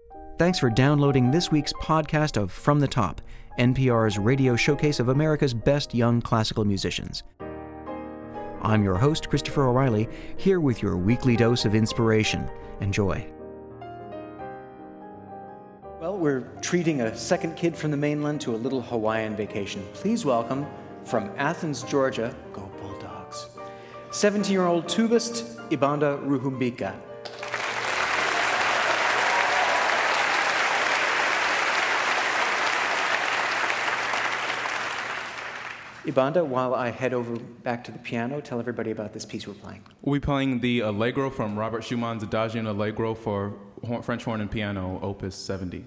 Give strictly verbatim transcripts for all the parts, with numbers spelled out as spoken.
Thanks for downloading this week's podcast of From the Top, N P R's radio showcase of America's best young classical musicians. I'm your host, Christopher O'Reilly, here with your weekly dose of inspiration. Enjoy. Well, we're treating a second kid from the mainland to a little Hawaiian vacation. Please welcome, from Athens, Georgia, go Bulldogs, seventeen-year-old tubist Ibanda Ruhumbika. Ibanda, while I head over back to the piano, tell everybody about this piece we're playing. We'll be playing the Allegro from Robert Schumann's Adagian Allegro for French horn and piano, Opus seventy.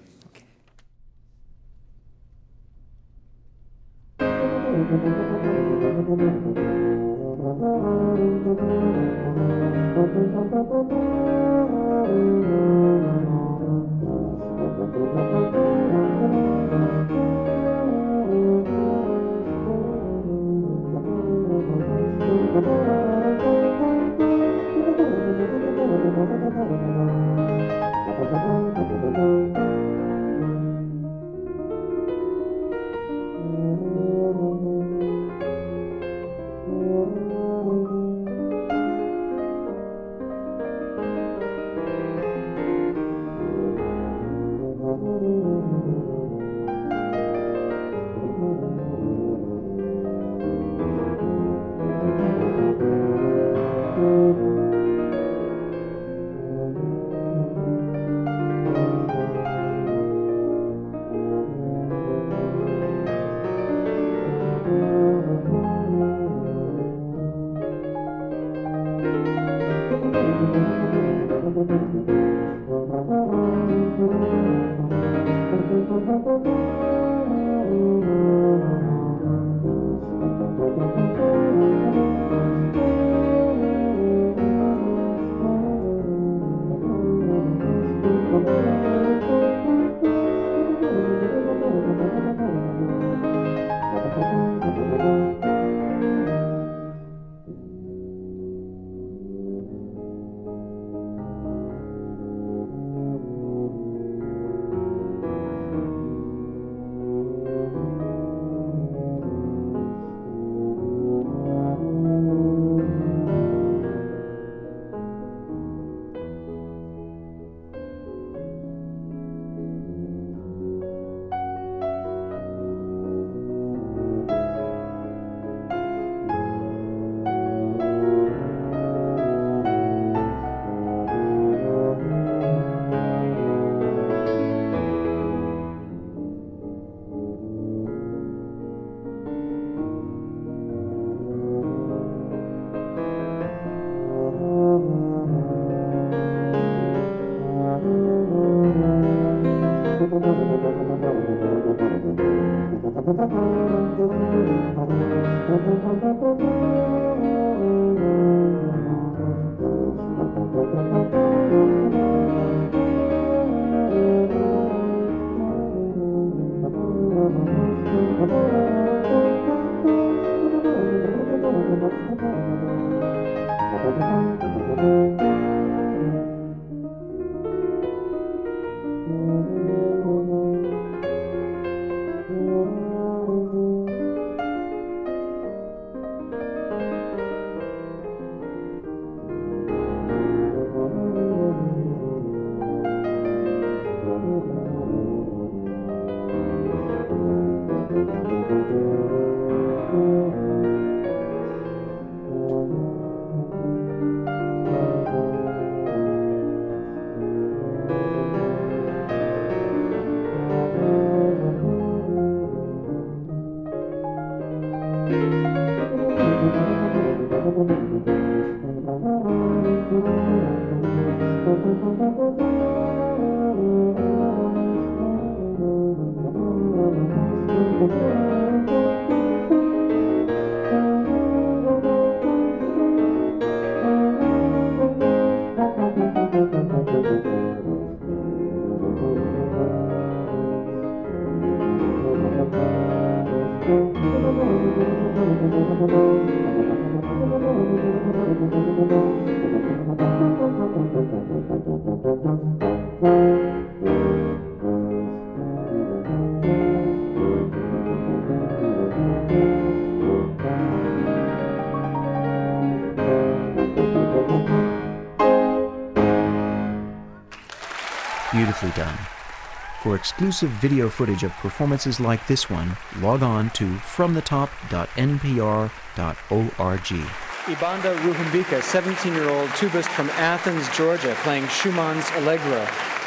Beautifully done. For exclusive video footage of performances like this one, log on to from the top dot n p r dot org. Ibanda Ruhumbika, seventeen-year-old tubist from Athens, Georgia, playing Schumann's Allegro.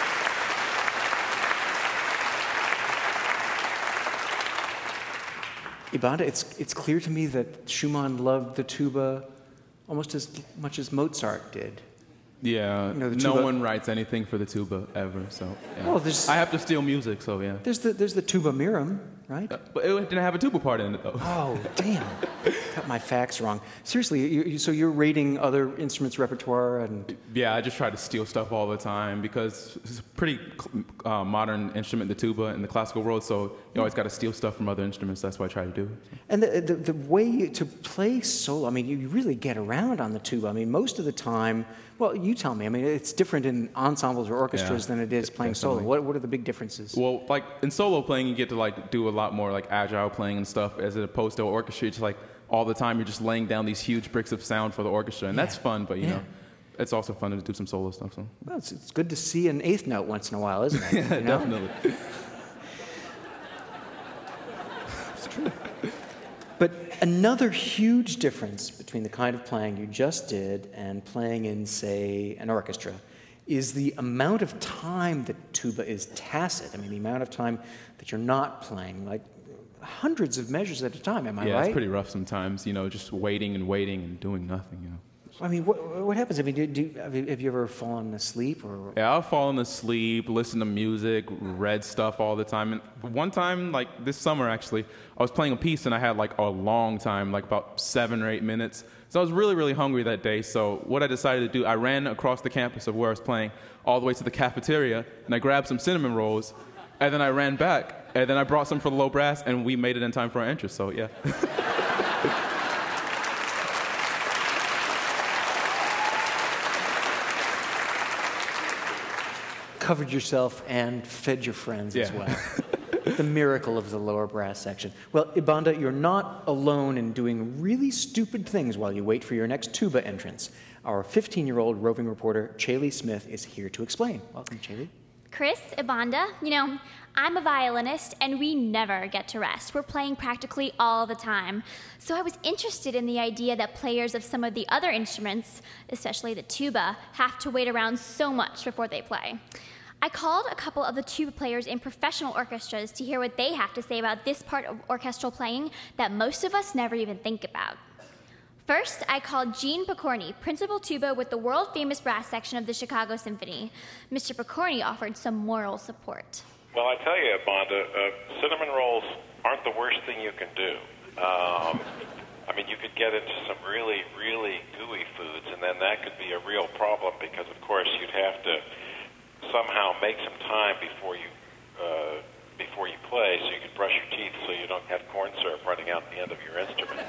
Ibanda, it's, it's clear to me that Schumann loved the tuba almost as much as Mozart did. Yeah, You know, the no tuba- one writes anything for the tuba ever, so yeah. Well, there's- I have to steal music, so yeah. There's the, there's the tuba mirum, right? Uh, But it didn't have a tuba part in it, though. Oh, damn. Got my facts wrong. Seriously, you, you, so you're rating other instruments' repertoire and... Yeah, I just try to steal stuff all the time because it's a pretty uh, modern instrument, the tuba, in the classical world, so you always got to steal stuff from other instruments. That's what I try to do. And the, the, the way to play solo, I mean, you really get around on the tuba. I mean, most of the time, well, you tell me. I mean, it's different in ensembles or orchestras Yeah, than it is playing definitely. solo. What, what are the big differences? Well, like in solo playing, you get to like do a lot more like agile playing and stuff, as opposed to orchestra. It's like all the time you're just laying down these huge bricks of sound for the orchestra, and Yeah. that's fun. But you Yeah. know, it's also fun to do some solo stuff. So Well, it's, it's good to see an eighth note once in a while, isn't it? yeah, You know? definitely. But another huge difference between the kind of playing you just did and playing in, say, an orchestra is the amount of time that tuba is tacit. I mean, the amount of time that you're not playing, like hundreds of measures at a time, am I Yeah, right? it's pretty rough sometimes. You know, just waiting and waiting and doing nothing. You know. I mean, what, what happens? I mean, do, do, have, you, have you ever fallen asleep? Or Yeah, I've fallen asleep, listened to music, read stuff all the time. And one time, like this summer actually, I was playing a piece and I had like a long time, like about seven or eight minutes. So I was really, really hungry that day. So what I decided to do, I ran across the campus of where I was playing all the way to the cafeteria and I grabbed some cinnamon rolls and then I ran back and then I brought some for the low brass and we made it in time for our entrance. So yeah. covered yourself and fed your friends as Yeah. well. The miracle of the lower brass section. Well, Ibanda, you're not alone in doing really stupid things while you wait for your next tuba entrance. Our fifteen-year-old roving reporter, Chaley Smith, is here to explain. Welcome, Chaley. Chris, Ibanda, you know, I'm a violinist and we never get to rest. We're playing practically all the time. So I was interested in the idea that players of some of the other instruments, especially the tuba, have to wait around so much before they play. I called a couple of the tuba players in professional orchestras to hear what they have to say about this part of orchestral playing that most of us never even think about. First, I called Gene Pokorny, principal tuba with the world-famous brass section of the Chicago Symphony. Mister Pokorny offered some moral support. Well, I tell you, Bonda, uh, cinnamon rolls aren't the worst thing you can do. Um, I mean, you could get into some really, really gooey foods, and then that could be a real problem because, of course, you'd have to somehow make some time before you uh, before you play so you can brush your teeth so you don't have corn syrup running out the end of your instrument.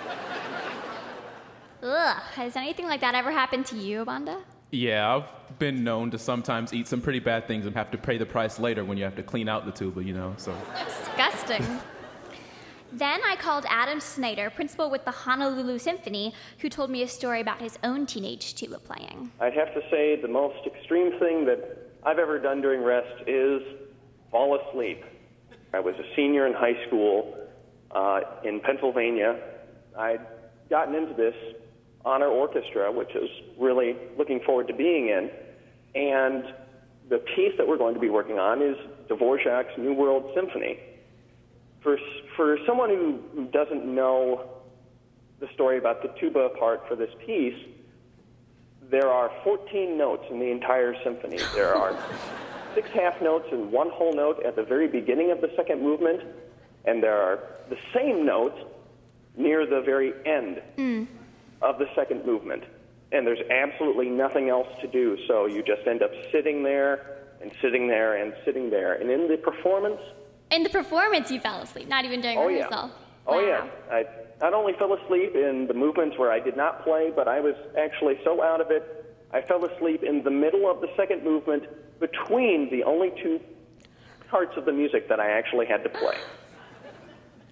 Ugh, has anything like that ever happened to you, Ibanda? Yeah, I've been known to sometimes eat some pretty bad things and have to pay the price later when you have to clean out the tuba, you know, so. Disgusting. Then I called Adam Snyder, principal with the Honolulu Symphony, who told me a story about his own teenage tuba playing. I'd have to say the most extreme thing that I've ever done during rest is fall asleep. I was a senior in high school uh, in Pennsylvania. I'd gotten into this honor orchestra, which I was really looking forward to being in. And the piece that we're going to be working on is Dvorak's New World Symphony. For, for someone who, who doesn't know the story about the tuba part for this piece, there are fourteen notes in the entire symphony. There are six half notes and one whole note at the very beginning of the second movement, and there are the same notes near the very end mm. of the second movement. And there's absolutely nothing else to do, so you just end up sitting there and sitting there and sitting there. And in the performance... In the performance, you fell asleep, not even during oh, rehearsal. Yeah. Oh, wow. yeah. I not only fell asleep in the movements where I did not play, but I was actually so out of it, I fell asleep in the middle of the second movement between the only two parts of the music that I actually had to play.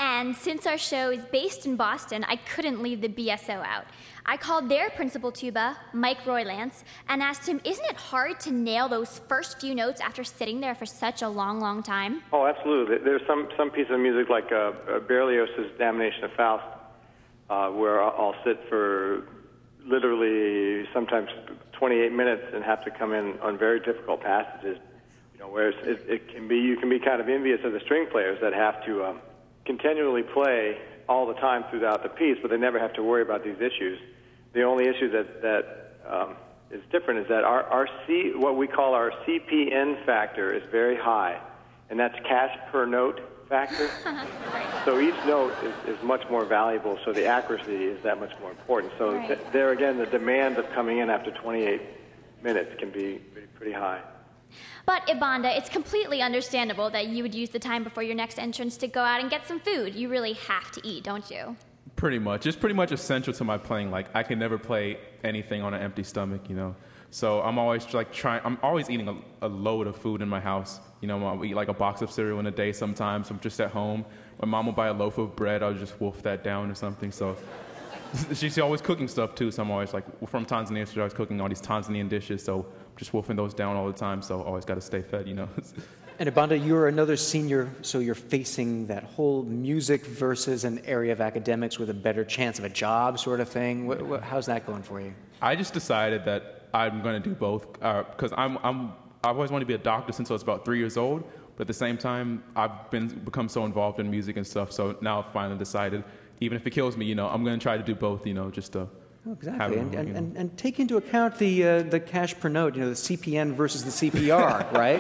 And since our show is based in Boston, I couldn't leave the B S O out. I called their principal tuba, Mike Roylance, and asked him, isn't it hard to nail those first few notes after sitting there for such a long, long time? Oh, absolutely. There's some, some piece of music like uh, Berlioz's Damnation of Faust, uh, where I'll sit for literally sometimes twenty-eight minutes and have to come in on very difficult passages. You know, whereas it, it can be, you can be kind of envious of the string players that have to um, continually play all the time throughout the piece, but they never have to worry about these issues. The only issue that that um, is different is that our, our C, what we call our C P N factor, is very high, and that's cash per note factor. So each note is, is much more valuable, so the accuracy is that much more important. So right. th- there again, the demand of coming in after twenty-eight minutes can be pretty high. But, Ibanda, it's completely understandable that you would use the time before your next entrance to go out and get some food. You really have to eat, don't you? Pretty much. It's pretty much essential to my playing. Like, I can never play anything on an empty stomach, you know. So I'm always, like, trying, I'm always eating a, a load of food in my house. You know, I'll eat, like, a box of cereal in a day sometimes. I'm just at home. My mom will buy a loaf of bread. I'll just wolf that down or something. So she's always cooking stuff, too. So I'm always, like, from Tanzania, she's always cooking all these Tanzanian dishes. So just wolfing those down all the time, so always got to stay fed, you know. And Ibanda, you're another senior, so you're facing that whole music versus an area of academics with a better chance of a job sort of thing. What, what, how's that going for you? I just decided that I'm going to do both, because uh, I'm, I'm, I've always wanted to be a doctor since I was about three years old, but at the same time, I've been become so involved in music and stuff, so now I've finally decided, even if it kills me, you know, I'm going to try to do both, you know, just to... Oh, exactly, and, and, and, and take into account the uh, the cash per note, you know, the C P N versus the C P R, right?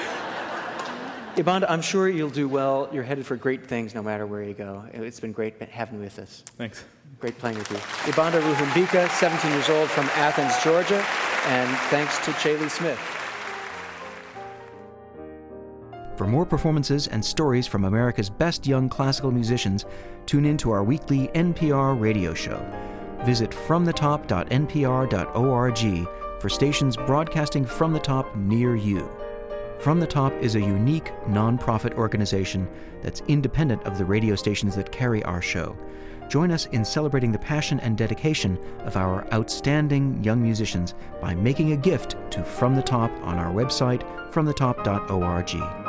Ibanda, I'm sure you'll do well. You're headed for great things no matter where you go. It's been great having you with us. Thanks. Great playing with you. Ibanda Ruhumbika, seventeen years old, from Athens, Georgia, and thanks to Chaley Smith. For more performances and stories from America's best young classical musicians, tune in to our weekly N P R radio show. Visit from the top dot n p r dot org for stations broadcasting from the top near you. From the Top is a unique, non-profit organization that's independent of the radio stations that carry our show. Join us in celebrating the passion and dedication of our outstanding young musicians by making a gift to From the Top on our website, from the top dot org.